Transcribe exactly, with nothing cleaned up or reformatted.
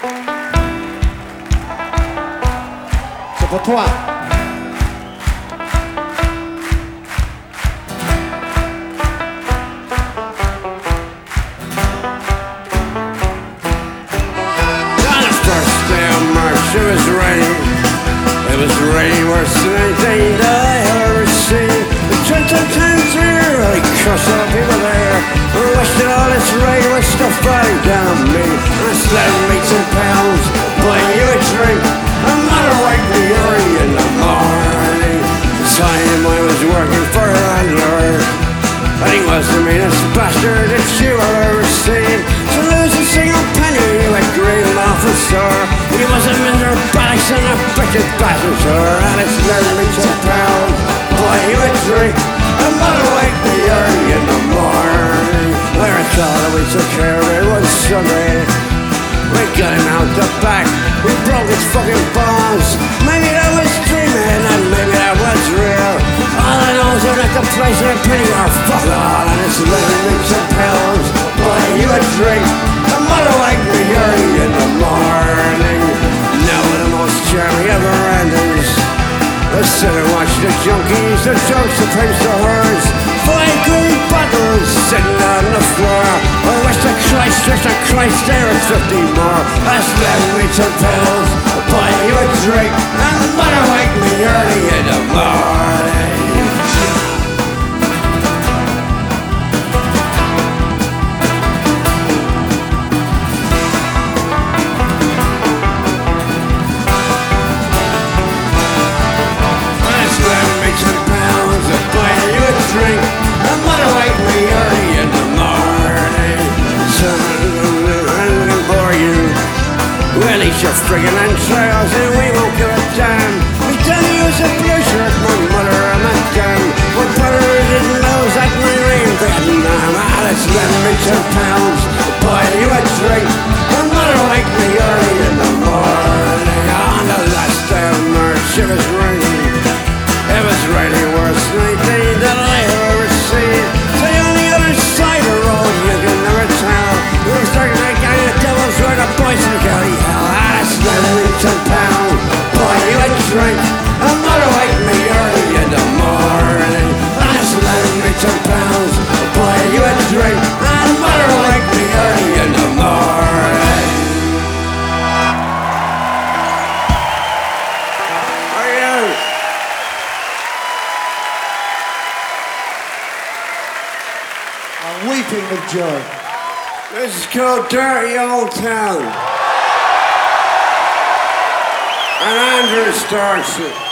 C'est pour toi. It was raining, it was raining worse than anything that I ever seen. The gentle times here really crushed all the people there. I wished that all this rain was stuff falling down on me. I slept meats and pounds, buying you a drink. I'm not a right me early in the morning. The time I was working for a landlord, and he was the meanest bastard that you have ever seen. To lose a single penny, he would grieve off a store. He was a miserable ballast and a wicked bastard, sir. And it's never me ten pounds, boy, he would drink. And mother wake me early in the morning. I thought that we took care of it one Sunday. We got him out the back, we broke his fucking bones. Maybe that was dreaming and maybe that was real. All I know is that the place ain't penny or fuck all. And it's eleven weeks and pounds, boy, you would drink. And mother wake me early in the morning. Now the most charming ever endings. I sit and watch the junkies, the jokes, the pranks, the horrors. Five green bottles sitting on the floor. I wish to Christ, wish to Christ there was fifty more. That's eleven weeks and pills, buy you a drink. And mother wake me early in the morning. Drink, and mother wake me early in the morning. Son, I'm gonna bore you. We'll eat your friggin' entrails and we won't give a damn. We tell you it's a blue shirt, my mother and my gun. My brother didn't lose that my ring Vietnam. Ah, it's eleven me ten pounds, buy you a drink. And mother wake me early in the morning. On the last day of March, it was raining. It was raining worse than anything that I ever seen. Say on the other side of the road, you can never tell. We were starting to gang of devils where the boys in County Hell. Ah, that's eleven weeks ten pounds, buy you a drink. And mother wake me early in the morning. That's eleven weeks ten pounds, buy you a drink. And mother wake me early in the morning. Weeping with joy. This is called Dirty Old Town. And Andrew starts it.